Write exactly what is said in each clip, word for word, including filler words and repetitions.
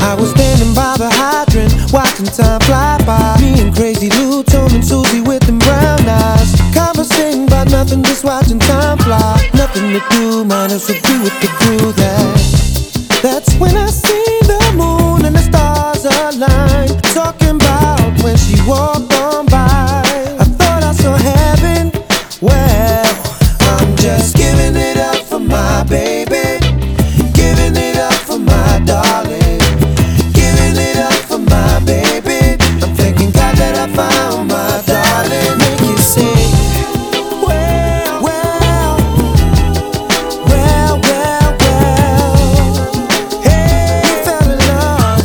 I was standing by the hydrant, watching time fly by. Me and Crazy Lou, Tom and Susie with them brown eyes, conversating about nothing, just watching time fly. Nothing to do, minus to be with the crew. That That's when I see the moon and the stars align, talking about when she walked on by. I thought I saw heaven. Well, I'm just giving it up for my baby, giving it up for my darling, giving it up for my baby. I'm thanking God that I found my darling. Make you say, well, well, well, well, well. Hey, you fell in love.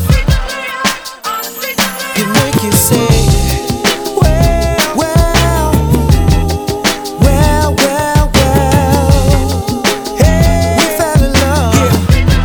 You make you say, well, well, well, well, well. Hey, we fell in love.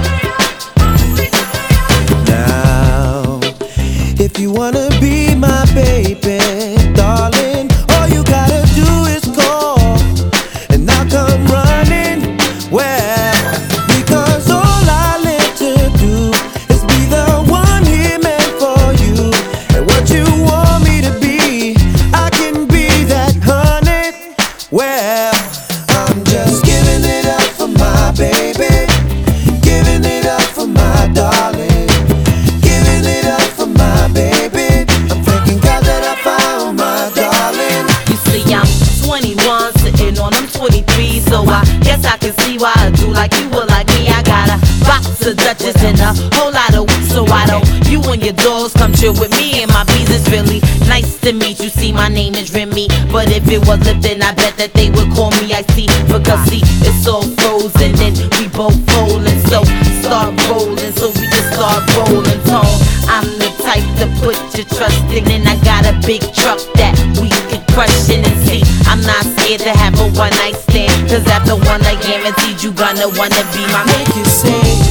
Now, if you wanna be my baby, darling, all you gotta do is call, and I'll come running. Well, because all I live to do is be the one he meant for you. And what you want me to be, I can be that, honey. Well, I'm just giving it up for my baby, giving it up for my darling, giving it up for my baby. I'm thanking God that I found my darling. You see, I'm twenty-one, sitting on them twenty-three, so I guess I can see why I do like you would like me. I got a box of Dutchess and a whole lot of weed, so why don't you and your dogs come chill with me and my bees? It's really nice to meet you. See, my name is Remy, but if it was Lipton, I bet that they would call me Ice Tea, because see, it's all frozen and we both rolling, so start rolling, so we just start rolling. Tone, I'm the type to put your trust in, and I got a big truck that we can crush in. And see, I'm not scared to have a one night stand, cause after one I guaranteed you gonna wanna be my man. Make you say,